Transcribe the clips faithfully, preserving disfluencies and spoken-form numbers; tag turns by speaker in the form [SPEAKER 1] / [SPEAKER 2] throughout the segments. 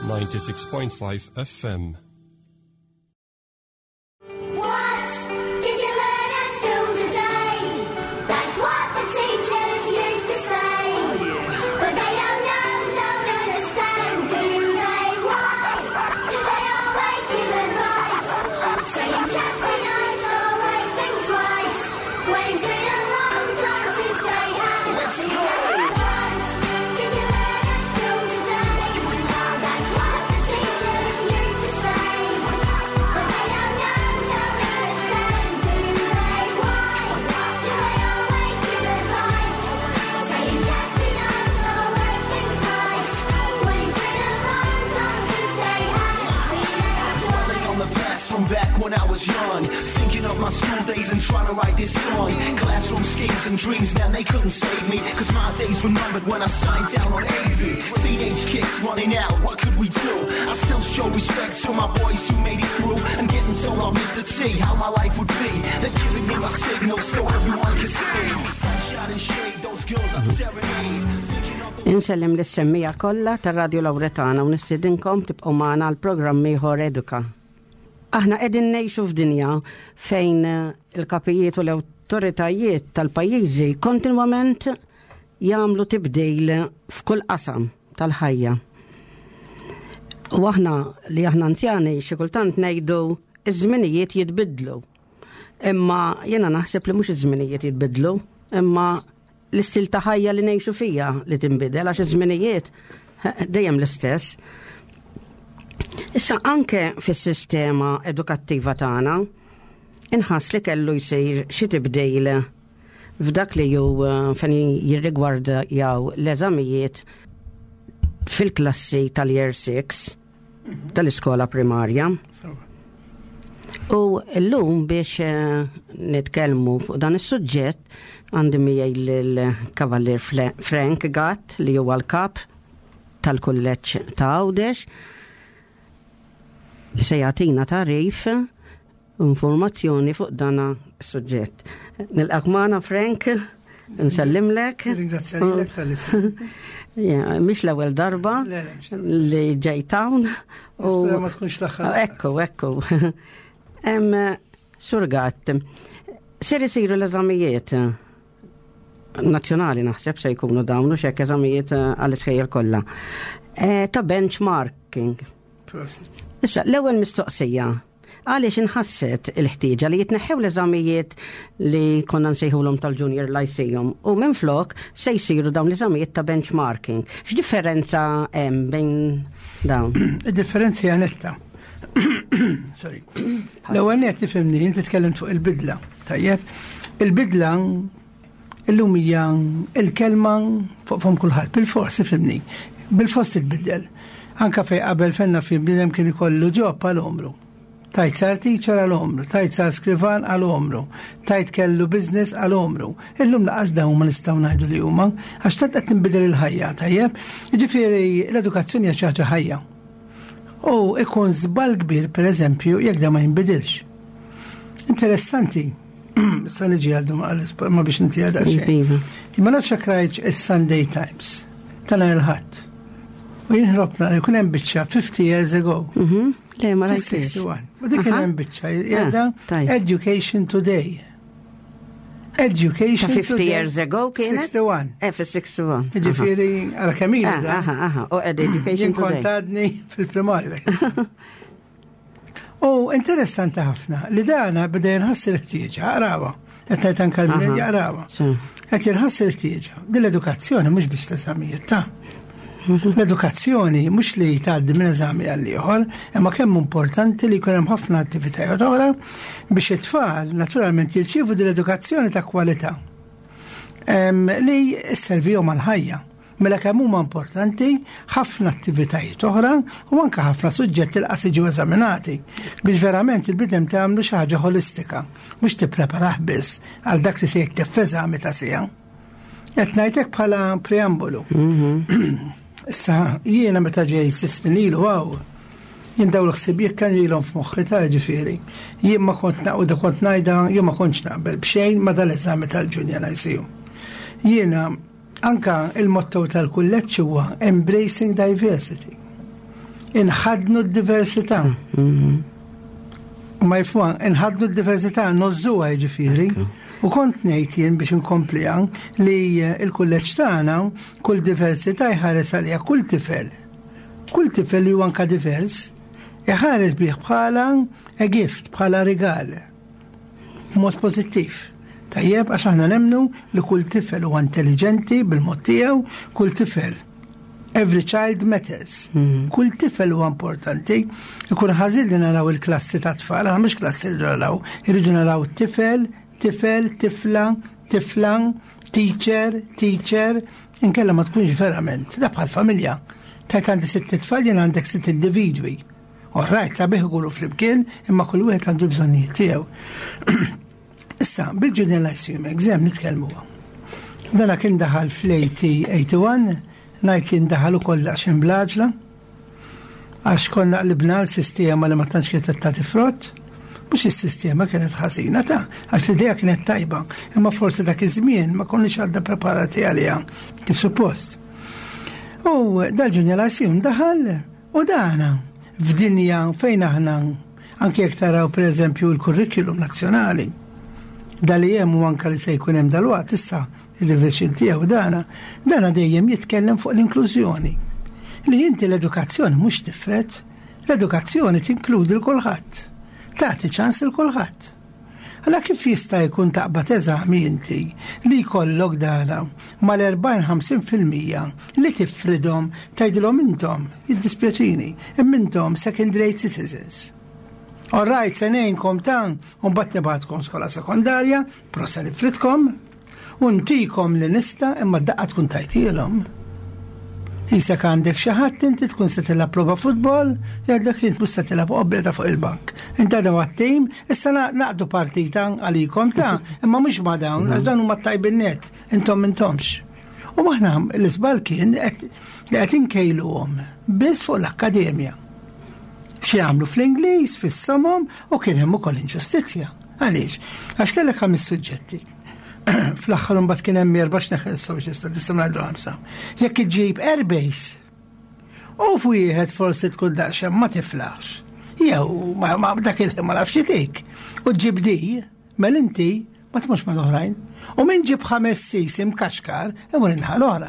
[SPEAKER 1] ninety-six point five F M.
[SPEAKER 2] When I was young, thinking of my school days and trying to write this song. Classroom schemes and dreams, man, they couldn't save me, cause my days were numbered when I signed down on A V. Teenage kids running out, what could we do? I still show respect to my boys who made it through, and getting told off Mister T how my life would be. They're giving him a signal so everyone can see. Sunshine and shade, those girls I'm serenade.
[SPEAKER 3] Insellem l-semmija kollha tar-Radio Lawretana u nistidinkom tibqgħu magħna l-programm ieħor Eduka. Aħna qegħdin ngħixu f'dinja fejn il-kapijiet u l-awtoritajiet tal-pajjiżi kontinwament jagħmlu tibdil f'kull qasam tal-ħajja. U aħna li aħna anzjani xi kultant ngħidu iż-żminijiet jitbidlu. Imma jiena naħseb li mhux iż-żminijiet jitbidlu, imma l-istil ta' ħajja li ngħixu fija li tinbidel għax iż-żminijiet dejjem l-istess. Issa anke fis-sistema edukattiva tagħna inħass li kellu jsir xi tibdil f'dak li ju fejn jirrigwarda jew l-eżamijiet fil-klassi tal-year six tal-iskola primarja. U llum biex nitkellmu fuq dan is-suġġett għandi miegħi l-Kavallier Frank Gatt li huwa l-kap tal-kulleġġ ta' Għawdex li se jagħtina tarif informazzjoni fuq dana s-suġġett. Nilqak magħna Frank, nsellimlek.
[SPEAKER 4] Ringrazzjalek tal-isem.
[SPEAKER 3] Ja, mhix l-ewwel darba li ġejt hawn.
[SPEAKER 4] Nispera ma tkunx l-aħħar.
[SPEAKER 3] Ekku, ekku. Hemm Sur Gatt, ser isiru l-eżamijiet nazzjonali naħseb se jkunu dawn u x'hekk eżamijiet għall-iskejjel kollha. Ta' benchmarking. Issa, l-ewwel mistoqsija, għaliex inħasset il-ħtieġa li jitneħħew l-eżamijiet li konna nsejħulhom tal-Junior Lyceum u minflok se jsiru dawn l-eżamijiet ta' benchmarking. X'differenza hemm bejn dawn?
[SPEAKER 4] Id-differenza hija netta. Sorry. L-ewwel qed tifhimni, inti tkellimt fuq il-bidla. Tajjeb, il-bidla illum hija il-kelma fuqhom kulħadd, bil-forsi fimni, bil-fost titbiddel. Anka fej qabel fenna fi bnidem kien ikollu ġob għal-omru. Tajt sar teacher għal-omru, tajt sar skrivan għal-omru, tajt kellu business għal-omru. Illum laqas dawn ma nistgħu ngħidu li huma għax tant qed tinbidel il-ħajja, tajjeb. Jiġifieri l-edukazzjoni hija xi ħaġa ħajja. U ikun żball kbir pereżempju jekk da ma jinbidilx. Interessanti. Issa niġi għal ma biex inti għal daqsxejn. Ma nafx hekk rajtx is-Sunday Times tal-nhar il-Ħadd. U jinħrobna li kun hemm biċċa fifty years ago.
[SPEAKER 3] Mhm. Le ma rajtx.
[SPEAKER 4] sixty-one. U dik kien hemm biċċa jgħidha Education Today. Education
[SPEAKER 3] Ta' fifty years ago kienet?
[SPEAKER 4] sixty-one.
[SPEAKER 3] Eh, fil-sixty-one.
[SPEAKER 4] Ġifieri għal kemm ili da.
[SPEAKER 3] Aha, aha. U qed Education Today.
[SPEAKER 4] Kontadni fil-primarja. U interessanti ħafna li dana beda jinħass il-ħtieġa, aqrawa. Qed ngħid anke l-medja aqrawa. Qed jinħass il-ħtieġa. Din l-edukazzjoni mhux biex teżamijiet ta'. L-edukazzjoni mhux li tgħaddi minn eżami għal ieħor, imma kemm importanti li jkun hemm ħafna attivitajiet oħra biex it-tfal naturalment jirċievu din l-edukazzjoni ta' kwalità li sservihom għall-ħajja. Mela kemm huma importanti ħafna attivitajiet oħra u anke ħafna suġġetti l qas jiġu eżaminati biex verament il-bidem tagħmlu xi ħaġa holistika, mhux tippreparah biss għal dak li se jikteb f'eżami ta' sija. Qed ngħidlek bħala preambolu. Issa, jiena meta ġej sitt snin ilu għaw, jien daw l-ħsibijiet kan jilhom f'moħħi ta' ġifieri. Jien ma kont naqgħu kont ngħidha, jien ma kontx naqbel b'xejn ma dal-eżami tal-Junior Lyceum. Jiena anka il-motto tal-kulleġġ huwa Embracing Diversity. inħadnu d-diversità. Ma jifwan, inħadnu d-diversità nozzuha jiġifieri. U kont ngħid jien biex inkomplija li l-kulleġġ tagħna kull diversità jħares għaliha kull tifel. Kull tifel li huwa anke divers iħares bih bħala a gift, bħala rigal. Mod pożittiv. Tajjeb għax aħna nemmnu li kull tifel huwa intelligenti bil-mod tiegħu, kull tifel. Every child matters. Mm. Kull tifel huwa importanti. Ikun ħażin li naraw il-klassi ta' tfal, aħna mhux klassi li naraw, irridu naraw tifel, tifel, tifla, tifla, teacher, teacher, inkella ma tkunx verament. Da bħal familja. Tajt għandi sitt tfal jien għandek sitt individwi. Orrajt, sabiħ ikunu flimkien, imma kull wieħed għandu bżonnijiet tiegħu. Issa, bil-Junior Lyceum Exam nitkellmu. Dana kien daħal fl-eighty eighty-one, najt jindaħal ukoll daqsxejn blaġla, għax konna qlibna l-sistema li ma tantx kienet tagħti frott, mhux is-sistema kienet ħażina ta' għax l-idea kienet tajba, imma forsi dak iż-żmien ma konniex għadda preparati għaliha kif suppost. U dal-Junior Lyceum daħal u dana f'dinja fejn aħna anke jekk taraw pereżempju l-kurrikulum nazzjonali. Dali hemm u anke li se jkun hemm dalwaqt issa il-version tiegħu dana, dana dejjem jitkellem fuq l-inklużjoni. Li inti l-edukazzjoni mhux tifret, l-edukazzjoni tinkludi l-kulħadd. Tagħti ċans il kulħadd. Alla kif jista' jkun taqbad eżami inti li jkollok dana mal-erbgħin ħamsin fil-mija li tifridhom tgħidilhom intom, jiddispjaċini, imma intom second rate citizens. All right, se ngħinkom tan u mbagħad nibgħatkom skola sekondarja, prosa nifridkom. Untikom li nista imma d-daqqa tkun tajtilhom. Jisek għandek xi ħadd inti tkun se tilab prova futbol, jgħidlek int mhux se tilab qobbeta fuq il-bank. Inti għadha għat-tim, issa naqdu partita għalikom ta' imma mhux ma' dawn, għax dawn huma tajbin net, intom intomx. U aħna l-isbal kien qed inkejluhom biss fuq l-akkademja. Xi jagħmlu fl-Ingliż, fis-somom u kien hemm ukoll inġustizzja. Għaliex? Għax kellek ħames suġġetti. Fl-axħar mbagħad kien hemm erba' x'neħel soċjista tista' ngħidu ħamsa. Jekk iġġib airbase u f'wieħed forsi tkun daqsxejn ma tiflaħx. Jew ma dak il ma nafx dik. U ġġib di, mel inti ma tmux mal-oħrajn. U min ġib ħames sisim kaxkar imur inħal oħra.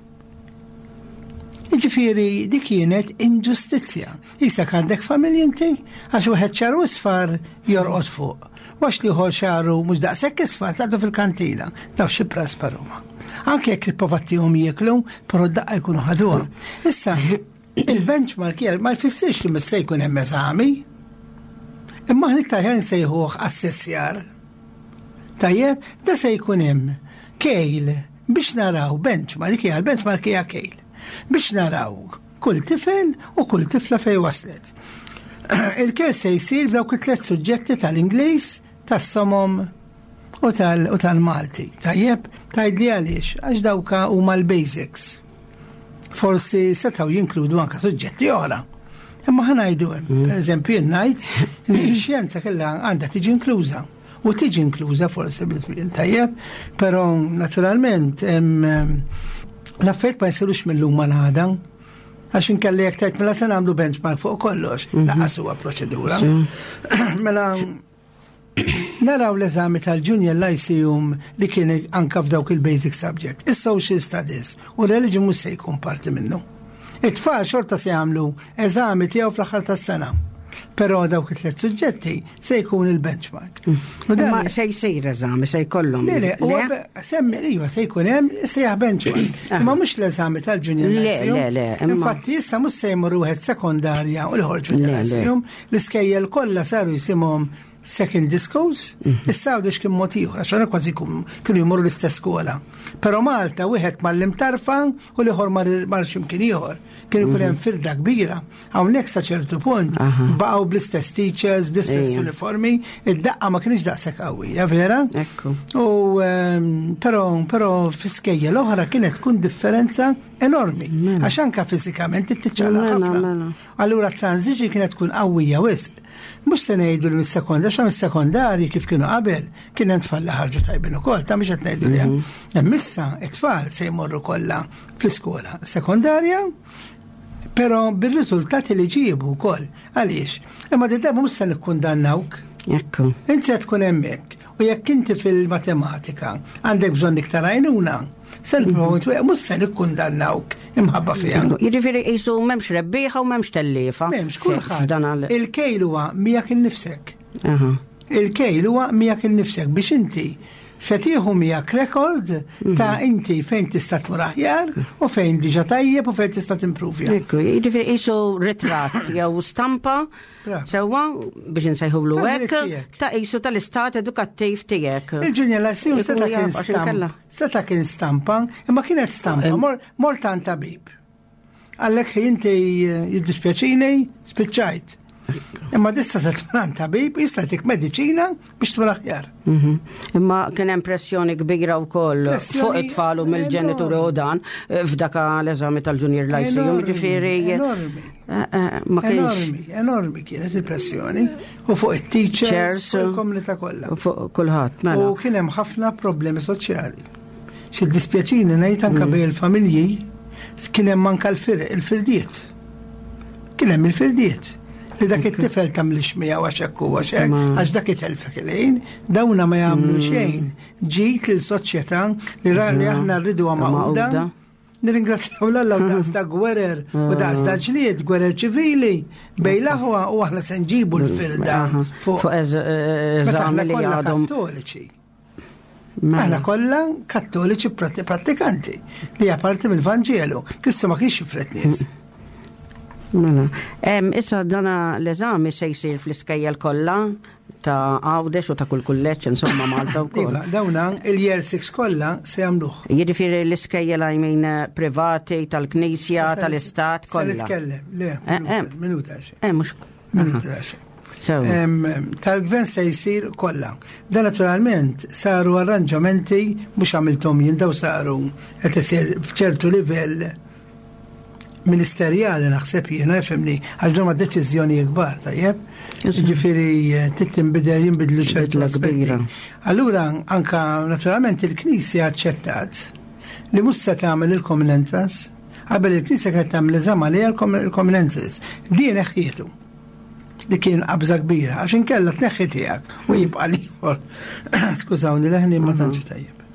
[SPEAKER 4] Jiġifieri dik kienet inġustizzja. Jisek għandek familja inti għax wieħed ċar u sfar jorqod fuq. Wax li ħol xaru mux daqsek isfar taqdu fil-kantina, daw xi prasparuma. Anke jekk il-povattijom jieklu, però daqqa jkunu ħaduha. Issa, il-benchmark ma jfissirx li mis se jkun hemm eżami, imma iktar ħin sejħuh assessjar. Tajjeb, da se jkun hemm kejl biex naraw benchmark, dik hija l-benchmark hija kejl. Biex naraw kull tifel u kull tifla fej waslet. Il-kejl se jsir f'dawk it-tliet suġġetti tal-Ingliż, tas-somom u tal-Malti. Tajjeb, tgħidli għaliex, għax dawka huma l-basics. Forsi setgħu jinkludu anke suġġetti oħra. Imma ħanajdu hemm, pereżempju jien ngħid li x-xjenza kellha għandha tiġi inkluża. U tiġi inkluża forsi bil-żmien tajjeb, però naturalment l-affett ma jsirux mill-lum mal-ħada. Għax inkelli jekk tgħid mela se nagħmlu benchmark fuq kollox, laqas huwa proċedura. Mela naraw l-eżami tal-Junior Lyceum li kien anke f'dawk il-basic subject, is-social studies u religion mhux se jkun parti minnu. It-tfal xorta se jagħmlu eżami tiegħu fl-aħħar tas-sena. Però dawk it-tliet suġġetti se jkun il-benchmark.
[SPEAKER 3] Ma se jsir eżami, se jkollhom.
[SPEAKER 4] Le, semmi iva se jkun hemm sejjaħ benchmark. Imma mhux l-eżami tal-Junior Lyceum.
[SPEAKER 3] Le, le, le.
[SPEAKER 4] Infatti issa mhux se jmur wieħed sekondarja u l-ħor Junior Lyceum, l-iskejjel kollha saru jisimhom second discos, issa għawdex kien mod ieħor, għax kważi kienu jmorru l-istess skola. Però Malta wieħed mal-lim tarfan u l-ieħor mar x'imkien ieħor. Kien ikun hemm firda kbira. Hawnhekk sa ċertu punt baqgħu bl-istess teachers, bl-istess uniformi, id-daqqa ma kienx daqshekk qawwija, vera?
[SPEAKER 3] Ekku.
[SPEAKER 4] U però però fiskejja l-oħra kienet tkun differenza enormi. Għax anke fiżikament tittiċċala ħafna. Allura transiġi kienet tkun qawwija wisq. Mux se ngħidu li mis-sekonda, xa mis-sekondarji kif kienu qabel, kien hemm tfal ħarġu tajbin ukoll, ta' mhux qed ngħidu li hemm. Issa t-tfal se jmorru kollha fl-iskola sekondarja, Però bir-riżultati li ġiebu wkoll. Għaliex? Imma d-darba mhux se nikkundannawk.
[SPEAKER 3] Ekku.
[SPEAKER 4] Inti se tkun hemmhekk. U jekk inti fil-matematika għandek bżonn iktar għajnuna, se nipprovu mhux se nikkundannawk imħabba fiha.
[SPEAKER 3] Jiġifieri qisu m'hemmx rebbieħa u m'hemmx telliefa.
[SPEAKER 4] M'hemmx kulħadd. Il-kejl huwa miegħek innifsek. Il-kejl huwa miegħek innifsek biex inti se tieħu miegħek rekord ta' inti fejn tista' tmur aħjar u fejn diġà tajjeb u fejn tista' timprovja.
[SPEAKER 3] Ekku, jiġifieri qisu ritratt jew stampa sewwa biex insejħulu hekk ta' qisu tal-istat edukattiv tiegħek.
[SPEAKER 4] Il-ġenerazzjoni seta' kien stampa. Seta' kien stampa, imma kienet stampa mor tant tabib. Għallek inti jiddispjaċini spiċċajt. Imma dissa se tkun tabib jista' jtik mediċina biex tkun aħjar.
[SPEAKER 3] Imma kien hemm pressjoni kbira wkoll fuq it-tfal u mill-ġenituri u dan f'daka l-eżami tal-Junior Lyceum, jiġifieri ma kienx
[SPEAKER 4] enormi, enormi kienet il-pressjoni u fuq it-teachers u l-komunità kollha.
[SPEAKER 3] Fuq kulħadd, mela.
[SPEAKER 4] U kien hemm ħafna problemi soċjali. Xi dispjaċini ngħid anke bejn il-familji kien hemm anke l-firdiet. Kien hemm il-firdiet. Li dak it-tifel tamlix mija għaxek u għaxek, għax dak it-telfek il-għin, dawna ma jgħamlu xejn. Ġit l-soċjetà li rani aħna rridu għamawda. Nirringrazzjaw l-alla u daqs da gwerer u daqs da ġlied, gwerer ċivili, bej laħwa u aħna se nġibu l-firda fuq
[SPEAKER 3] eżami li għadhom.
[SPEAKER 4] Kattoliċi. Aħna kollha kattoliċi prattikanti li għaparti mill-Vanġelu, Kristu ma kienx jifret nies.
[SPEAKER 3] Mela. Issa dana l-eżami se jsir fl-iskejjel kollha ta' Għawdex u ta' kull kulleġġ insomma Malta wkoll.
[SPEAKER 4] Iva, dawna il-year six kollha se jagħmluh.
[SPEAKER 3] Jiġifieri l-iskejjel I mean privati tal-Knisja tal-Istat kollha.
[SPEAKER 4] Se nitkellem, le, minuta xi.
[SPEAKER 3] Eh mhux.
[SPEAKER 4] Minuta xi. Tal-gvern se jsir kollha. Da naturalment saru arranġamenti mhux għamilthom jien daw saru qed isir f'ċertu livell ministerjali naħseb jiena jfemni għal ġomma deċiżjoni kbar tajjeb. Ġifieri tittinbidel jinbidlu ċertu aspetti. Allura anka naturalment il-Knisja aċċettat li mhux se tagħmel il-common entrance qabel il-Knisja kienet tagħmel eżam għalija il-common entrance. Din eħħietu. Dik kien qabża kbira għax inkella tneħħi tiegħek u jibqa' ieħor. Skużawni leħni ma tantx tajjeb.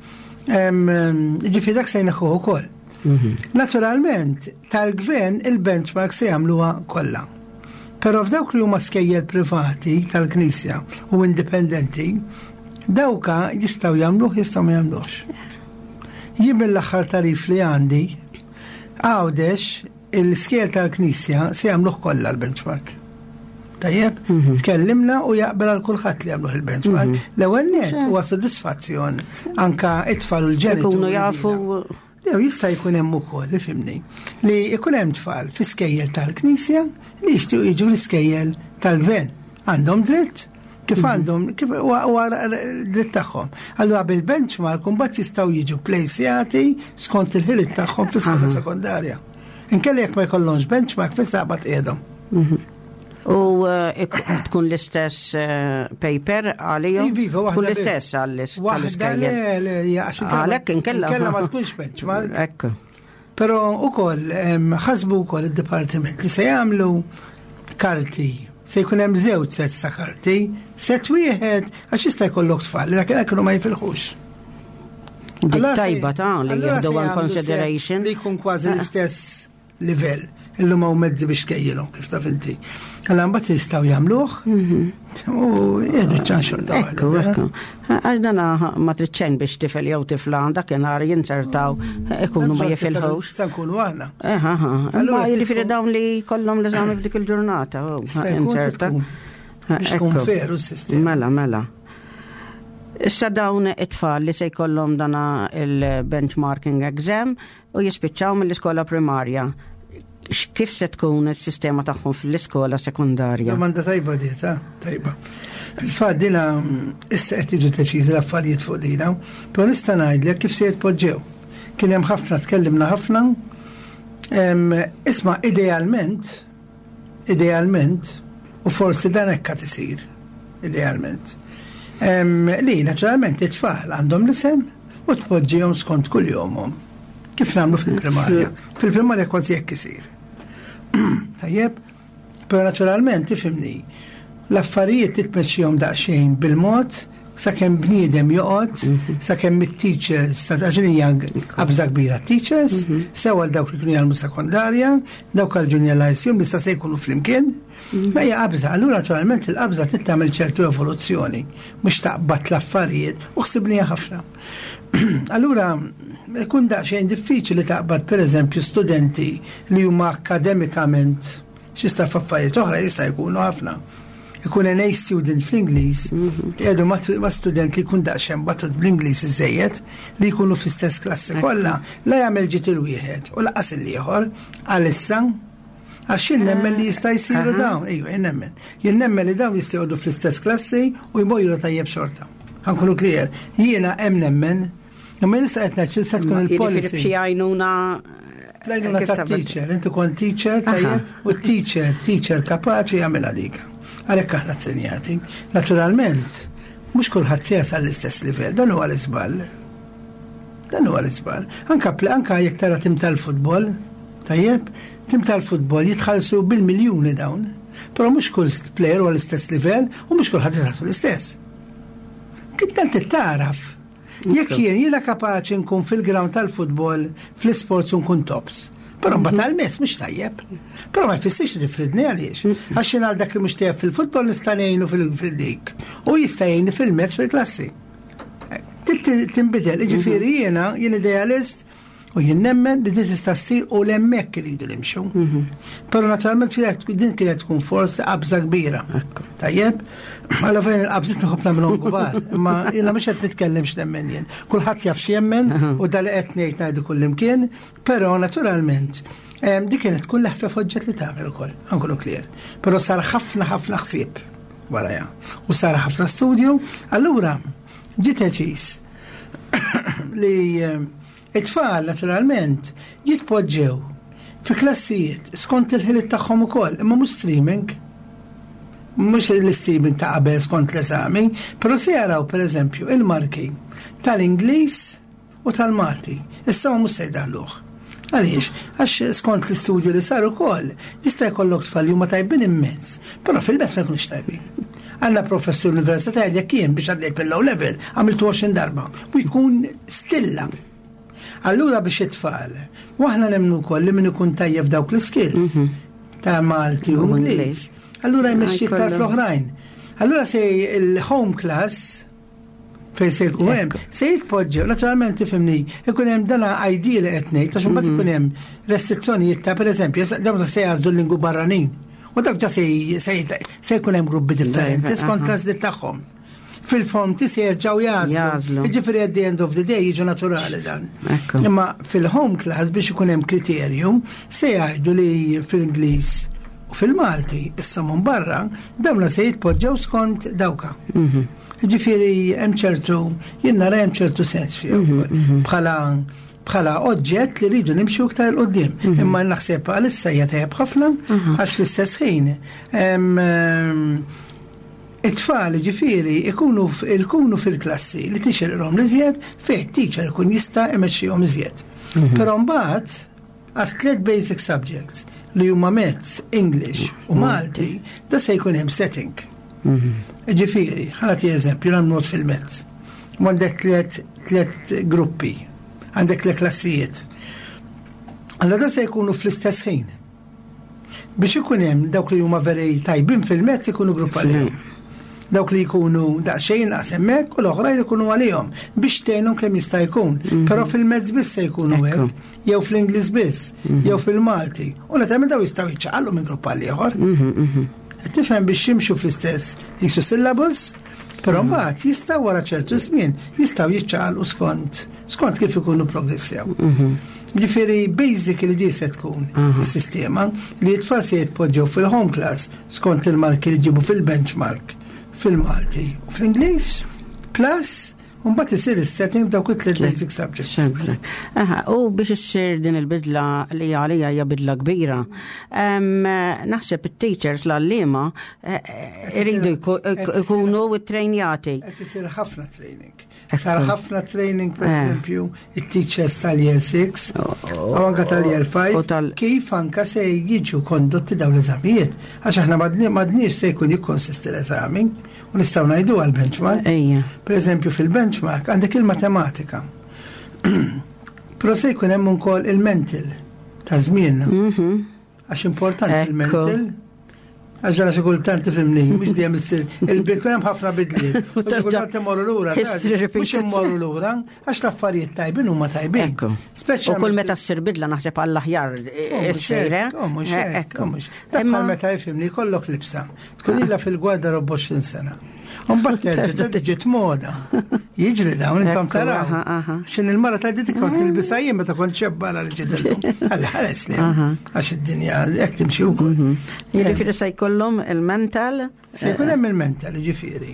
[SPEAKER 4] Ġifieri dak se jneħħuh ukoll. Naturalment, tal-gvern il-benchmark se jagħmluha kollha. Però f'dawk li huma skejjel privati tal-Knisja u indipendenti, dawka jistgħu jagħmluh jistgħu ma jagħmluhx. Jien mill-aħħar tarif li għandi Għawdex il-skejjel tal-Knisja se jagħmluh kollha l-benchmark. Tajjeb, tkellimna u jaqbel għal kulħadd li jagħmluh il-benchmark. L-ewwel net huwa sodisfazzjon anke it-tfal u l-ġenituri jafu. Jew jista' jkun hemm ukoll ifhimni li jkun hemm tfal fi-skejjel tal-Knisja li jixtiequ jiġu l-iskejjel tal-gvern. Għandhom dritt kif għandhom kif huwa dritt tagħhom. Allura bil-benchmark imbagħad jistgħu jiġu plejsjati skont il-ħiliet tagħhom fis-skola sekondarja. Inkella jekk ma jkollhomx benchmark fis-saqbad qiegħdhom.
[SPEAKER 3] U tkun l-istess paper għalihom? Tkun l-istess għall-iskejjel. Għalhekk inkella.
[SPEAKER 4] Inkella ma tkunx benchmark.
[SPEAKER 3] Ekku.
[SPEAKER 4] Però ukoll ħasbu wkoll id-dipartiment li se jagħmlu karti. Se jkun hemm żewġ sets ta' karti, set wieħed għax jista' jkollok tfal, dak kienu ma jifilħux.
[SPEAKER 3] Dik tajba ta' li jieħdu one consideration.
[SPEAKER 4] Li jkun kważi l-istess livell. Illum hawn mezzi biex kejjilhom kif taf inti. Allura mbagħad jistgħu jagħmluh u jieħdu ċans xorta.
[SPEAKER 3] Ekku, ekku. Għax dana ma triċċen biex tifel jew tifla dakinhar jinsertaw ikunu ma jifilħux.
[SPEAKER 4] Se nkunu aħna.
[SPEAKER 3] Eħ, ma jiġifieri dawn li jkollhom l-eżami f'dik il-ġurnata. Inserta.
[SPEAKER 4] Biex tkun veru s-sistema.
[SPEAKER 3] Mela, mela. Issa dawn it-tfal li se jkollhom dana il-benchmarking exam u jispiċċaw mill-iskola primarja. Kif se tkun is-sistema tagħhom fl-iskola sekundarja?
[SPEAKER 4] Domanda tajba dieta, tajba. Il-fatt dina issa qed jiġu deċiżi l-affarijiet fuq dina, però nista' ngħidlek kif se jitpoġġew. Kien hemm ħafna tkellimna ħafna. Isma' idealment, idealment, u forsi dan hekk qed isir, idealment. Li naturalment it-tfal għandhom l-isem u tpoġġihom skont kull jomhom. Kif nagħmlu fil-primarja? Fil-primarja kważi hekk isir. Tajjeb, però naturalment tifhimni. L-affarijiet titmexxihom daqsxejn bil-mod sakemm bniedem joqgħod, sakemm it-teachers ta' ġenija qabża kbira teachers, sewa dawk li kienu jgħalmu sekondarja, dawk għal-junior high school jista' se jkunu flimkien. Ma hija qabża, allura naturalment il-qabża tittamel ċertu evoluzzjoni, mhux taqbad l-affarijiet u ħsibniha ħafna. Allura ikun daqsxejn diffiċli taqbad pereżempju studenti li huma akademikament x'ista f'affarijiet oħra jista' jkunu ħafna. Ikun N A student fl-Ingliż, qiegħdu ma' student li jkun daqsxejn batut bl-Ingliż iżejjed li jkunu fl-istess klassi kollha, la jagħmel ġiet il-wieħed u laqas il-ieħor għalissa għax jien nemmen li jista' jsiru dawn, ejju jien nemmen. Jien nemmen li dawn jistgħu jgħodu fl-istess klassi u jmorru tajjeb xorta. Ħankunu clear, jiena hemm nemmen, imma nista' qed ngħid se tkun il-policy.
[SPEAKER 3] Xi għajnuna
[SPEAKER 4] l-għajnuna tat-teacher, intu kont teacher tajjeb u teacher, teacher kapaċi jagħmilha dik. Għalhekk aħna tsenjati. Naturalment, mhux kulħadd se jasal l-istess livell, dan huwa l-iżball. Dan huwa l-iżball. Anka anka jekk tara tim tal-futbol, tajjeb, tim tal-futbol jitħallsu bil-miljuni dawn, però mhux kull plejer huwa l-istess livell u mhux kulħadd jitħallsu l-istess. Kif tant taraf, jekk jien jiena kapaċi nkun fil-ground tal-futbol, fl-isports u nkun tops. Però mbagħad tal-mezz mhux tajjeb. Però ma jfissirx li tifridni għaliex. Għax jien għal dak li mhux tajjeb fil-futbol nista' ngħinu fil-dik. U jista' jgħinni fil-mezz fil-klassi. Tinbidel, jiġifieri jiena jien idealist u jien nemmen li din tista' ssir u l-hemmhekk iridu nimxu. Però naturalment din kienet tkun forsi qabża kbira. Tajjeb? Alla fejn il-qabżiet nħobb nagħmluhom kbar, imma jiena mhux qed nitkellem x'nemmen jien. Kulħadd jaf x'jemmen u dal qed ngħid ngħidu kullimkien, però naturalment dik kienet tkun leħfa foġġet li tagħmel ukoll, nkunu clear. Però sar ħafna ħafna ħsieb warajha. U sar ħafna studju, allura ġiet deċiż li it-tfal naturalment jitpoġġew fi klassijiet skont il-ħiliet tagħhom ukoll, imma mhux streaming. Mhux l-streaming ta' qabel skont l-eżami, però se jaraw pereżempju il-marki tal-Ingliż u tal-Malti. Issa ma mhux se jdaħluh. Għaliex, għax skont l-istudju li sar ukoll jista' jkollok tfal li huma tajbin immens, però fil-mezz ma jkunux tajbin. Għandna professur l-Università jgħid jien biex għaddejt bil-low level għamiltu għoxrin darba u jkun stilla. Allura biex it-tfal, u aħna nemmnu wkoll li min ikun tajjeb dawk l-skills ta' Malti u Ingliż. Allura jmexxi iktar fl-oħrajn. Allura se il-home class fejn se jkun hemm se jitpoġġew, naturalment tifhimni, ikun hemm dana idea li qed ngħid għax imbagħad ikun hemm restrizzjonijiet ta' pereżempju dawn se jgħażlu l-lingwu barranin. U dak ġa se jkun hemm gruppi differenti skont l-għażliet tagħhom. Fil-form ti se jerġgħu jażlu. Jiġifieri at the end of the day jiġu naturali dan. Imma fil-home class biex ikun hemm kriterju se jgħidu li fil-Ingliż u fil-Malti issa minn barra dawna se jitpoġġew skont dawka. Jiġifieri hemm ċertu jien nara hemm ċertu sens fihom bħala bħala oġġett li rridu nimxu iktar qudiem. Imma naħseb għalissa hija tajjeb ħafna għax fl-istess ħin it-tfal ġifieri ikunu fil-klassi li tixirhom li żjed fejn teacher ikun jista' imexxihom iżjed. Però mbagħad għas tliet basic subjects li huma Mezz, English u Malti, da se jkun hemm setting. Ġifieri, ħalati eżempju nagħmlu fil-Mezz. Għandek tliet gruppi, għandek tliet klassijiet. Allora da se jkunu fl-istess ħin. Biex ikun hemm dawk li huma veri tajbin fil-Mezz ikunu grupp għalihom. Dawk li jkunu daqsxejn hemmhekk u l-oħrajn ikunu għalihom biex tgħinhom kemm jista' jkun. Però fil-Mezz biss se jkunu hekk, jew fl-Ingliż biss, jew fil-Malti. U naturalment daw jistgħu jiċċaqallu minn grupp għal ieħor. Qed tifhem biex jimxu fl-istess jisu syllabus, però mbagħad jistgħu wara ċertu żmien jistgħu jiċċaqallu skont skont kif ikunu progressjaw. Ġifieri basic li di se tkun is-sistema li t-tfal se jitpoġġew fil-home class skont il-marki li jġibu fil-benchmark fil-Malti u fl-Ingliż plus Mbagħad isir is-setting dawk it-tliet basic subjects.
[SPEAKER 3] Aha, u biex issir din il-bidla li għalija hija bidla kbira. Naħseb it-teachers l-għallima iridu jkunu trejnjati.
[SPEAKER 4] Qed isir ħafna training. Sar ħafna training, per eżempju, it-teachers tal-year six, u anka tal-year five, kif anka se jiġu kondotti dawn l-eżamijiet. Għax aħna madniex se jkun jikkonsisti l-eżami, u nistgħu ngħidu għal-benchmark. Per eżempju, fil-benchmark għandek il-matematika. Però se jkun hemm ukoll il-mental ta' żmienna. Għax importanti il-mental. Għaxġara xi kultant tifhimni, mhux dejjem issir il-bikun hemm ħafna bidliet. U kultant imorru lura, mhux immorru lura, għax l-affarijiet tajbin huma tajbin.
[SPEAKER 3] U kull meta ssir bidla naħseb għall-aħjar issir.
[SPEAKER 4] Mhux hekk, mhux. Imma meta jfhimni jkollok libsa. Tkun ilha fil-gwarda għoxrin sena. Mbagħad terġa' tiġi tmoda. Jiġri dawn intom taraw. X'in il-mara tal-dik kont tilbisha jien meta kont ċebbara li ġidilhom. Alla ħares li għax id-dinja hekk timxi wkoll.
[SPEAKER 3] Jiġifieri se jkollhom il-mental.
[SPEAKER 4] Se jkun hemm il-mental, jiġifieri.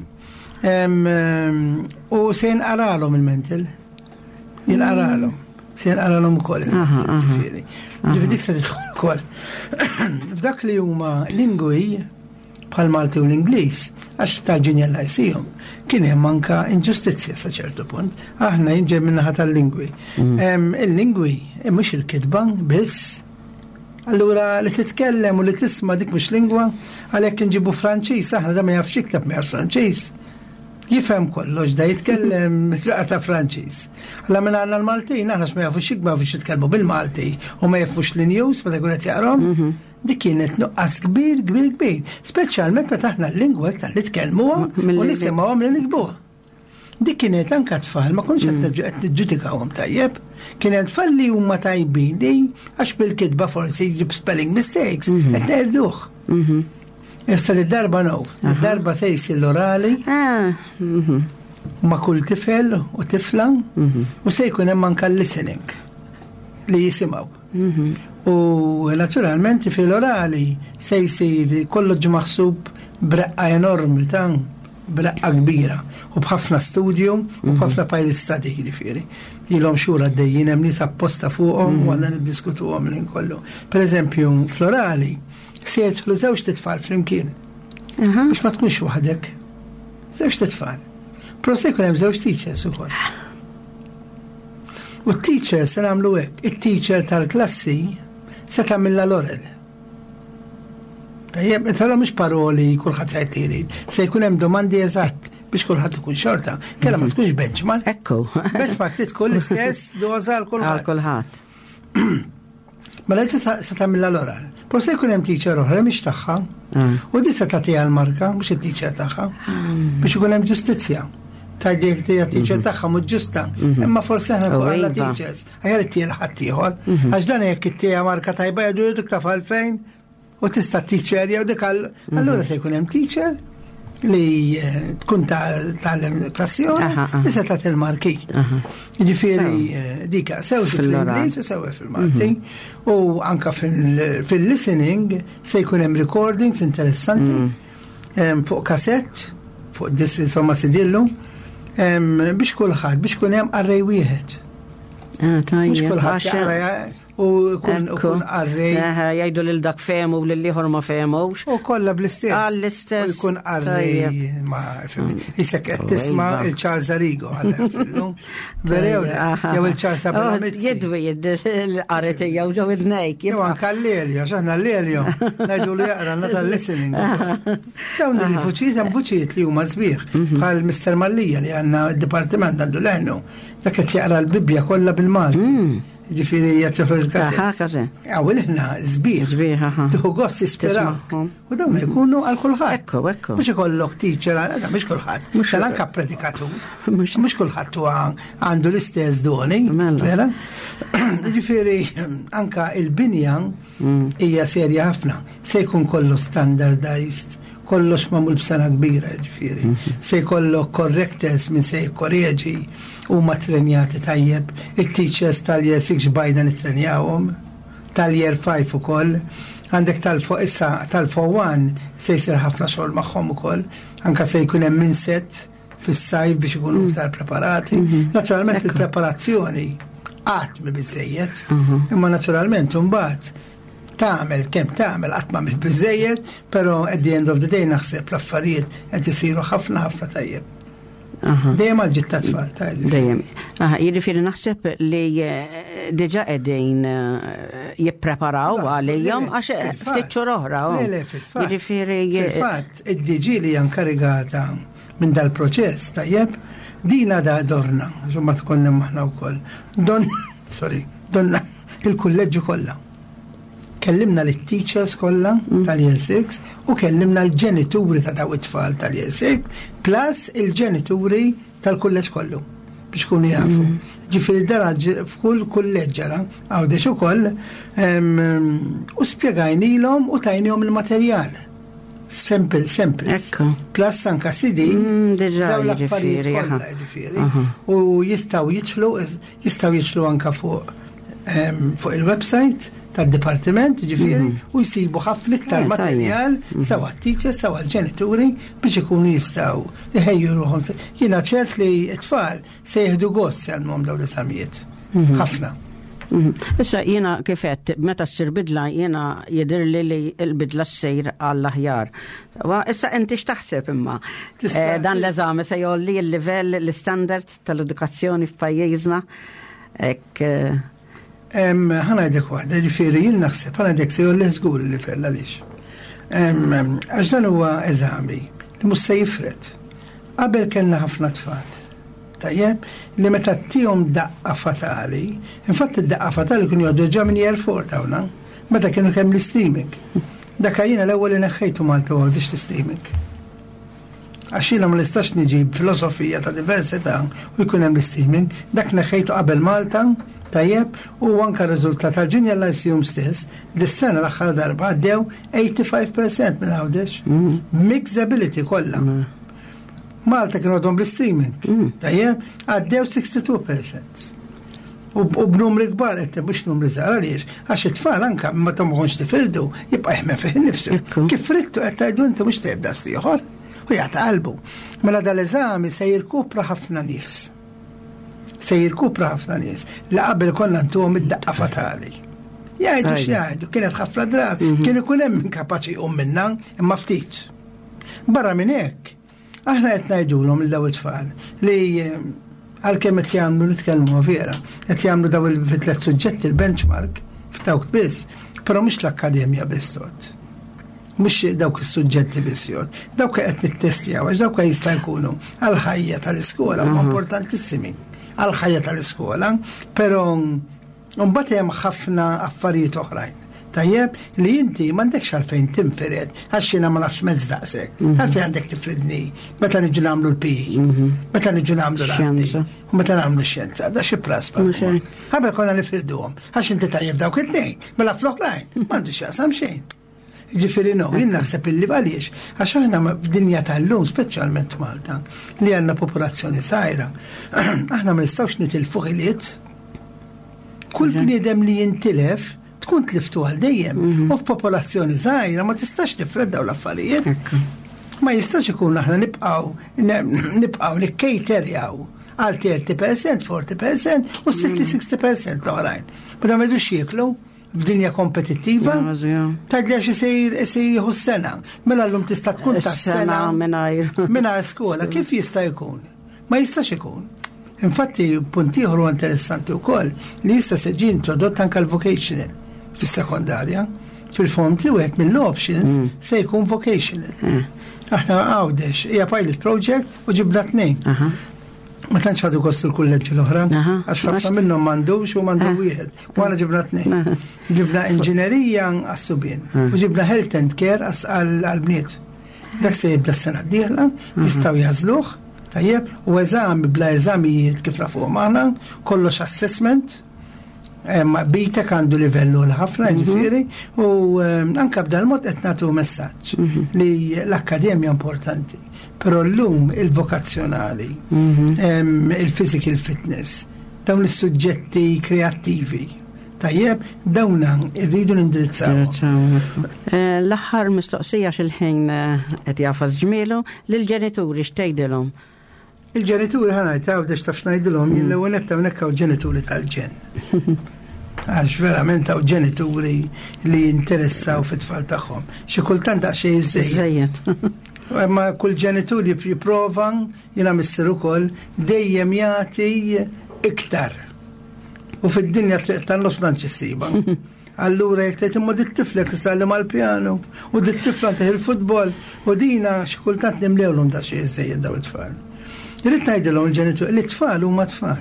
[SPEAKER 4] U se jinqaralhom il-mental. Jinqaralhom. Se jinqaralhom ukoll. Jiġifieri. Ġifieri dik se tidħol ukoll. F'dak li huma lingwi bħal Malti u l-Ingliż, għax tal-ġinja l jsihom, kien hemm anke inġustizzja sa ċertu punt. Aħna jinġej min-naħa tal-lingwi. Il-lingwi mhux il-kitba biss. Allura li titkellem u li tisma' dik mhux lingwa, għalhekk inġibu Franċiż, aħna da ma jafx jikteb ma jafx Franċiż. Jifhem kollox da jitkellem ta' Franċiż. Alla minn għandna l-Maltin, aħna ma jafux jikba biex jitkellmu bil-Malti u ma jafux l-news meta jkun qed jaqrom. Dik kienet nuqqas kbir, kbir, kbir. Speċjalment meta aħna l-lingwa iktar li tkellmuha u nisimgħuha milli nikbuha. Dik kienet anke tfal ma konx qed niġġudikawhom tajjeb. Kienet tfal li huma tajbin di għax bil-kitba forsi jġib spelling mistakes qed nerduh. Issa id-darba no, id-darba se jsir l-orali ma' kull tifel u tifla u se jkun hemm anke listening li jisimgħu. U naturalment fil-orali se jsir kollu ġi maħsub b'reqqa enormi ta' b'reqqa kbira u b'ħafna studio u b'ħafna pilot study jiġifieri. Ilhom xhur għaddejjin hemm nies apposta fuqhom u għandna niddiskutuhom lin kollu. Pereżempju fl-orali se jidħlu żewġ titfal flimkien. Biex ma tkunx waħdek. Żewġ titfal. Però se jkun hemm żewġ teachers ukoll. U t-teachers se nagħmlu hekk. It-teacher tal-klassi se tagħmilha l-orel. Tajjeb, tara mhux paroli kulħadd jgħid li jrid. Se jkun hemm domandi eżatt biex kulħadd ikun xorta. Kellha ma tkunx benchmark.
[SPEAKER 3] Ekku.
[SPEAKER 4] Benchmark tkun l-istess doża għal kulħadd.
[SPEAKER 3] Għal kulħadd.
[SPEAKER 4] Mela se tagħmilha l-orel. Però se jkun hemm teacher oħra mhix tagħha. U di se tagħtiha l-marka mhux it-teacher tagħha. Biex ikun hemm ġustizzja. Tajdek tija teacher tagħha mhux ġusta. Imma forsi aħna nkun għandna teachers. Aħjar ittieħ ħadd ieħor. Għax dan hekk ittieħ marka tajba jgħidu dik taf għalfejn u tista' teacher jew dik allura se jkun hemm teacher li tkun tagħlem klassjon li se tagħti l-marki. Jiġifieri dika sew fil-Ingliż u sew fil-Malti u anke fil-listening se jkun hemm recordings interessanti fuq kasett fuq dis insomma sidillu biex kulħadd biex kun hemm array wieħed. Mhux kulħadd jaqra u kun array.
[SPEAKER 3] Jgħidu lil dak fehmu u lil ieħor ma fehmux.
[SPEAKER 4] U kollha bl-istess.
[SPEAKER 3] Għall-istess.
[SPEAKER 4] U jkun array ma isek qed tisma' il-Charles Arrigo għallum. Verew jew il-Charles Abramizzi.
[SPEAKER 3] Jidwi l-qari tiegħu ġew id-nejk.
[SPEAKER 4] Jew anke l-Lelio, x'aħna l-Lelio ngħidu li jaqra nagħta listening. Dawn il-vuċijiet hemm vuċijiet li huma sbieħ bħal mister Mallija li għandna d-dipartiment għandu l-għenu. Dak qed jaqra l-Bibbja kollha bil-Malti. Ġifiri jgħattiħu l-kasset.
[SPEAKER 3] Aha, kaze.
[SPEAKER 4] Għawil ħna, zbieħ.
[SPEAKER 3] Zbieħ, aha.
[SPEAKER 4] Tuħu għost jispirak. U dawna jkunu għal kulħadd.
[SPEAKER 3] Ekku, ekku.
[SPEAKER 4] Mux ikollok teacher, għada mux kulħadd. Mux għanka predikatur. Mux kulħadd tu għandu l-istess doni. Vera? Ġifiri, anka il-binja hija serja ħafna. Se jkun kollu standardized. Kollox mamul b'sena kbira, ġifiri. Se jkollok correctors minn se jkorreġi u ma trenjati tajjeb. Il-teachers tal-year six bajda nitrenjawhom, tal-year five ukoll. Għandek tal-fuq issa tal-fuq one se jsir ħafna xogħol magħhom ukoll. Anke se jkun hemm minset fis-sajf biex ikunu iktar preparati. Naturalment il-preparazzjoni qatt mi biżejjed, imma naturalment imbagħad tagħmel kemm tagħmel qatt ma mhix biżejjed, però at the end of the day naħseb l-affarijiet qed isiru ħafna ħafna tajjeb. Dejjem għal ġitta tfal, tajjeb.
[SPEAKER 3] Dejjem. Jiġifieri naħseb li diġà qegħdin jippreparaw għalihom għax ftit xhur oħra. Jiġifieri
[SPEAKER 4] fil-fatt id-D G li hija inkarigata minn dal-proċess tajjeb dina da dorna, insomma tkun hemm aħna wkoll. Don, sorry, donna il-kulleġġu kollha. Kellimna lit-teachers kollha tal-E L six u kellimna l-ġenituri ta' daw it-tfal tal-E L six plus il-ġenituri tal-kulleġġ kollu biex kunu jafu. Ġifieri dara f'kull kulleġġ ġara għawdex ukoll u spjegajnilhom u tajnihom il-materjal. Simple, simple. Plus anka C D daw l-affarijiet kollha ġifieri. U jistgħu jidħlu jistgħu jidħlu anka fuq fuq il-website tad-dipartiment ġifieri u jsibu ħafna iktar materjal sewa t-teachers sewa l-ġenituri biex ikunu jistgħu jħejju ruħhom. Jiena ċert li t-tfal se jieħdu gost għalhom dawn l-esamijiet. Ħafna.
[SPEAKER 3] Issa jiena kif qed meta ssir bidla jiena jidhirli li l-bidla ssir għall-aħjar. Issa inti x'taħseb imma dan l-eżami se jolli l-livell l-istandard tal-edukazzjoni f'pajjiżna hekk
[SPEAKER 4] ħanajdek waħda, ġifieri jien naħseb ħanajdek se jolli żgur li fell għaliex. Għax dan huwa eżami li mhux se jifret. Qabel kellna ħafna tfal. Tajjeb, li meta tihom daqqa fatali, infatti id-daqqa fatali kienu jgħoddu ġa minn year four dawna, meta kienu kemm l-steaming. Dak jiena l-ewwel li neħħejtu Malta u għodix l-steaming. Għax jiena ma nistax niġib filosofija ta' diversità u jkun hemm l-steaming, dak neħħejtu qabel Malta, tajjeb, u anka riżultat tal-Junior Lyceum stess, dis-sena l-aħħar darba għaddew eighty-five percent minn għawdex. Mixability kollha. Malta kienu għadhom bl-streaming. Tajjeb, għaddew sixty-two percent. U b'numri kbar qed mhux numri żgħar għaliex għax it-tfal anke ma tomħonx tifirdu jibqa' jeħmem fih innifsu. Kif frittu qed tgħidu inti mhux tibda ieħor u jagħta qalbu. Mela dal-eżami se jirkupra ħafna nies. Se jirkupra ħafna nies li qabel konna ntuhom id-daqqa fatali. Jgħidu x'jgħidu, kienet ħafna drabi, kien ikun hemm inkapaċi jqum minnha imma ftit. Barra minn hekk, aħna qed ngħidulhom il daw it-tfal li għalkemm qed jagħmlu nitkellmu vera, qed jagħmlu daw il-tliet suġġetti il-benchmark f'dawk biss, però mhux l-akkademja biss tot. Mhux dawk is-suġġetti biss jgħod. Dawk qed nittestjaw għax dawk jista' jkunu għall-ħajja tal-iskola huma importantissimi. Għal-ħajja tal-iskola, però mbagħad hemm ħafna affarijiet oħrajn. Tajjeb li inti m'għandekx għalfejn tinfired għax jiena ma nafx mezz daqshekk. Għalfejn għandek tifridni meta niġu nagħmlu l-P E, meta niġu nagħmlu l-arti, u meta nagħmlu x-xjenza, da xi praspa. Ħabel konna nifridduhom għax inti tajjeb dawk it-tnejn, mela fl-oħrajn m'għandux jaqsam xejn. Ġifieri no, jien naħseb illi għaliex, għax aħna f'dinja tal-lum, speċjalment Malta, li għandna popolazzjoni żgħira, aħna ma nistgħux nitilfu ħiliet. Kull bniedem li jintilef tkun tliftu għal dejjem, u f'popolazzjoni żgħira ma tistax tifred dawn l-affarijiet. Ma jistax ikun aħna nibqgħu nibqgħu nikkejterjaw għal thirty percent, forty percent u sixty sixty percent l-oħrajn. Bada ma jidux jieklu f'dinja kompetittiva, tagħli għax isir jieħu s-sena. Mela llum tista' tkun ta' sena mingħajr skola, kif jista' jkun? Ma jistax ikun. Infatti punt ieħor huwa interessanti wkoll li jista' seġi introdott anke l-vocational fis-sekondarja. Fil-form wieħed mill-options se jkun vocational. Aħna għawdex hija pilot project u ġibna tnejn. Ma tantx ħadu kost il-kulleġġi l-oħra, għax ħafna minnhom m'għandux u m'għandu wieħed. Wara ġibna tnejn. Ġibna inġinerija għas-subien u ġibna health and care għall-bniet. Dak se jibda s-sena d-dieħla, jistgħu jażluh, tajjeb, u eżami bla eżamijiet kif rafuhom aħna, kollox assessment, bitek għandu livellu l-ħafna ġifieri, u anke b'dan mod qed nagħtu messaġġ li l-akkademja importanti. Però llum il-vokazzjonali, il-physical fitness, dawn is-suġġetti kreattivi, tajjeb, dawna irridu nindirizzaw.
[SPEAKER 3] L-aħħar mistoqsija xil-ħin qed jafas ġmielu lill-ġenituri x'tgħidilhom.
[SPEAKER 4] Il-ġenituri ħanajta għabdex taf xnajdilhom jillewwel netta nekkaw ġenituri tal-ġen. Għax verament għaw ġenituri li jinteressaw fit-tfal tagħhom. Xi kultant daqsxejn iżejjed. Ma kull ġenitur jipprova jiena missier ukoll dejjem jagħti iktar. U fid-dinja triq tan-nofs dan ċissiba. Allura jekk tgħid imma dit-tiflek tistgħallem għall-pjanu u dit-tifla teħ il-futbol u dina xi kultant nimlewlhom daqsxejn iżejjed daw it-tfal. Irrid ngħidilhom il-ġenitur li t-tfal huma tfal.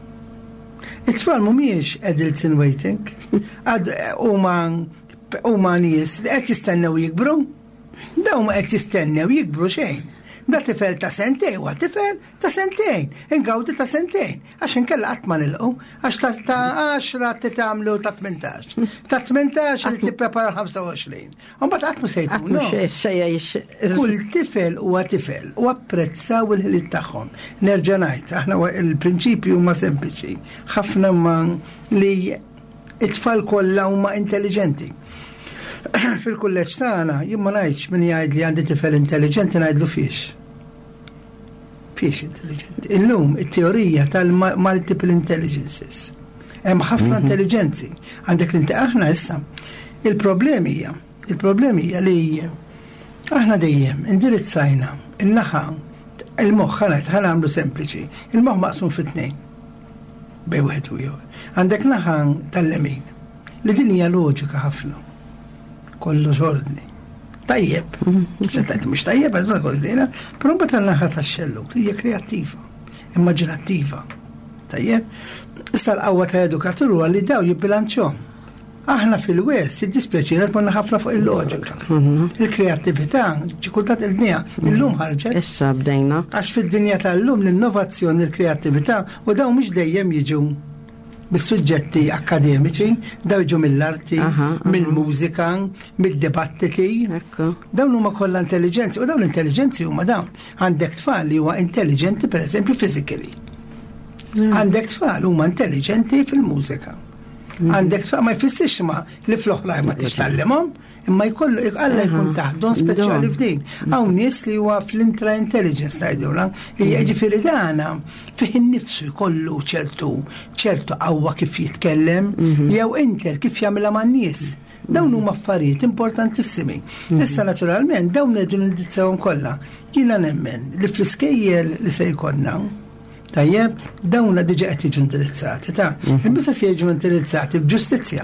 [SPEAKER 4] It-tfal mhumiex adults in waiting. Huma huma nies li qed jistennew jikbru. Dawn ma qed jistennew jikbru xejn. Da tifel ta' sentejn huwa tifel ta' sentejn. Ingawdi ta' sentejn. Għax inkella qatt ma nilqu. Għax ta' għaxra titgħamlu ta' tmintax. Ta' tmintax li tipprepara ħamsa u għoxrin. U mbagħad qatt mhu se jkunu. Kull tifel huwa tifel u apprezzaw il-ħiliet tagħhom. Nerġa' ngħid, aħna il-prinċipju huma sempliċi. Ħafna ma li it-tfal kollha huma intelligenti. Fil-kulleġġ tagħna jien ma ngħidx min jgħid li għandi tifel intelligenti ngħidlu fiex. Fiex intelligenti. Illum it-teorija tal-multiple intelligences. Hemm ħafna intelligenzi. Għandek inti aħna issa. Il-problemi hija, il-problemi hija li aħna dejjem indirizzajna in-naħa il-moħħ ħanajt ħanagħmlu sempliċi. Il-moħħ maqsum fit-tnejn. Bej wieħed u ieħor. Għandek naħa tal-lemin. Li din hija loġika ħafna. Kollu ordni. Tajjeb. Xentajt mux tajjeb, għazma kollu dina, pero mbata l-naħa ta' xellu, hija kreativa, immaġinattiva. Tajjeb. Issa l-qawwa ta' edukaturu għalli daw jibbilanċom. Aħna fil-west, id-dispjaċina tmonna ħafna fuq il-loġika. Il-kreativita, ċikultat il-dinja, il-lum ħarġet.
[SPEAKER 3] Issa bdejna.
[SPEAKER 4] Għax fil-dinja tal-lum l-innovazzjoni, il-kreativita, u daw mux dejjem jiġu bis-suġġetti akademiċi, daw jiġu mill-arti, mill-mużika, mid-dibattiti. Dawn huma kollha intelligenzi, u dawn l-intelligenzi huma dawn. Għandek tfal li huwa intelligenti pereżempju physically. Għandek tfal huma intelligenti fil-mużika. Għandek tfal ma jfissirx ma li fl-oħrajn ma titgħallimhom, imma jkollu alla jkun taħdon speċjali f'din. Hawn nies li huwa fl-intra intelligence tgħidula, jiġifieri dana fih innifsu jkollu ċertu ċertu qawwa kif jitkellem, jew inter kif jagħmilha man-nies. Dawn huma affarijiet importantissimi. Issa naturalment dawn qegħdu nindizzawhom kollha. Jiena nemmen li fl-iskejjel li se jkollna tajjeb, dawna diġa qed jiġu indirizzati, ta' imbisa se jiġu indirizzati b'ġustizzja.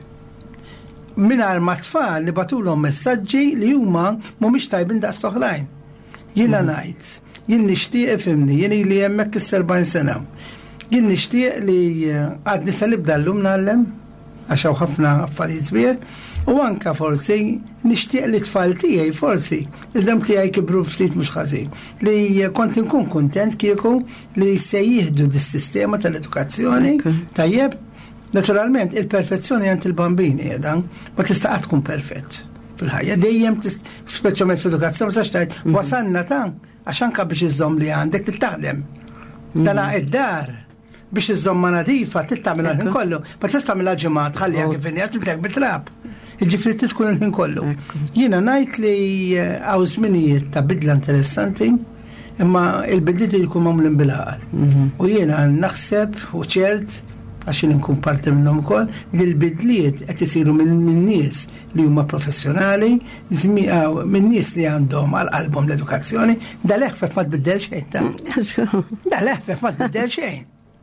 [SPEAKER 4] Mingħajr ma tfal li batulhom messaġġi li huma mhumiex tajbin daqs oħrajn. Jiena ngħid, jien nixtieq ifhimni, jien li hemmhekk is-serbgħin sena. Jien nixtieq li għadni se nibda llum nagħlem għax hawn ħafna affarijiet sbieħ, u anke forsi nixtieq li tfal tiegħi forsi il-dam tiegħi kibru ftit mhux ħażin. Li kont inkun kuntent kieku li se jieħdu dis-sistema tal-edukazzjoni tajjeb. Naturalment, il-perfezzjoni għand il-bambini jedan, ma tista' tkun perfett fil-ħajja. Dejjem speċjalment fl-edukazzjoni sax tgħid wasanna ta' għax anke biex iżomm li għandek tittaħdem. Dana id-dar biex iżomm ma nadifa tittamilha l-ħin kollu, ma tistax tagħmilha ġimgħa tħallيها kif inhi tibdek bit-trab. Jiġifieri tkun il-ħin kollu. Jiena ngħid li hawn żminijiet ta' bidla interessanti, imma il-bidliet jkun magħmulin bil-għaqal. U jiena naħseb u ċert għax inkun parti minnhom ukoll li l-bidliet qed isiru minn nies li huma professjonali, minn nies li għandhom għal qalbhom l-edukazzjoni, dal-eħfef ma tbiddel xejn ta'. Dal-eħfef ma tbiddel xejn.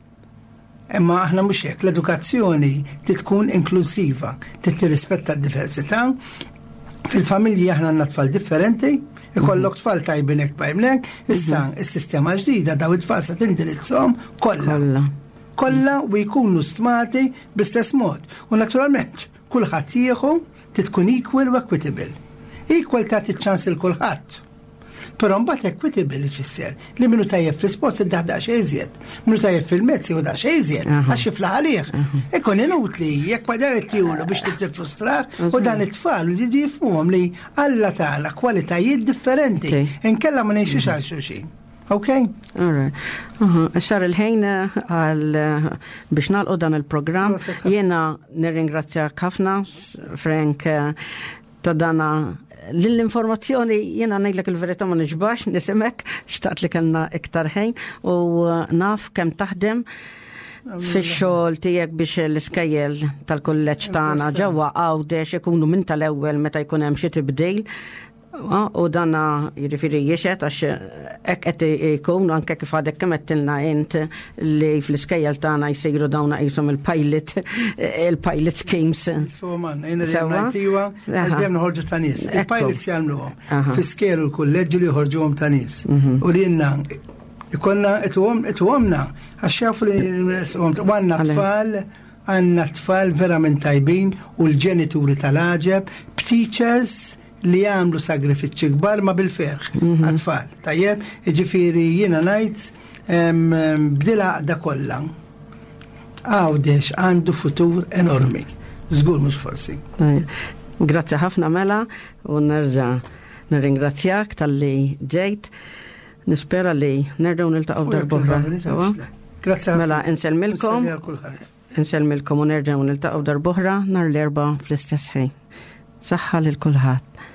[SPEAKER 4] Imma aħna mhux hekk, l-edukazzjoni tkun inklusiva, tirrispetta d-diversità. Fil-familji aħna għandna tfal differenti, ikollok tfal tajbin hekk bajmlek, issa is-sistema ġdida daw it-tfal se tindirizzhom kollha. Kollha u jkunu stmati bl-istess mod. U naturalment, kulħadd jieħu tkun equal u equitable. Equal tagħti ċans il kulħadd. Però mbagħad equitable ifisser li minnu tajjeb fl-isports iddaħdaq xejn iżjed, minnu tajjeb fil-mezzi u daq xejn iżjed, għax jiflaħ għalih. Ikun inutli jekk ma dar it-tiegħu biex titfrustrar u dan it-tfal li jifhmuhom li Alla tagħla kwalitajiet differenti inkella ma ngħixux għal xulxin. Okay?
[SPEAKER 3] All right. Uh-huh. Xar il-ħejn għal biex nalqu dan il-program. Jena nirringrazzja ħafna, Frank, ta' dana l-informazzjoni jiena ngħidlek il-verità ma nixbax nisimek xtaqt li kellna iktar ħin u naf kemm taħdem fix-xogħol tiegħek biex l-iskejjel tal-kulleġġ tagħna ġewwa Għawdex ikunu minn tal-ewwel meta jkun hemm xi tibdil. U danna jirriferi jiexet għax ek qed ikun anke kif għadek kemm qedtilna int li fl-iskejjel tagħna jsiru dawna qishom il-pilot il-pilot schemes.
[SPEAKER 4] Foman, jiena ngħidtiwa għażdem noħorġu ta' nies. Il-pilots jagħmluhom fi-skejjel il-kulleġġ li jħorġuhom ta' nies. U li jenna ikonna itwomna għax jafu li għandna tfal għandna tfal verament tajbin u l-ġenituri tal-aġeb, teachers li għamlu sagrifiċċji kbar ma bil-ferħ għat-tfal. Tajjeb, ġifieri jiena ngħid bdila da kollha. Għawdex għandu futur enormi. Żgur mhux forsi.
[SPEAKER 3] Grazzi ħafna Mela u nerġa' nirringrazzjak tal-li ġejt. Nispera li nerġgħu niltaqgħu darb'oħra.
[SPEAKER 4] Grazzi.
[SPEAKER 3] Mela insellmilkom. Insellmilkom u nerġgħu niltaqgħu darb'oħra nhar l-erba' fl-istess ħin. Saħħa lil kulħadd.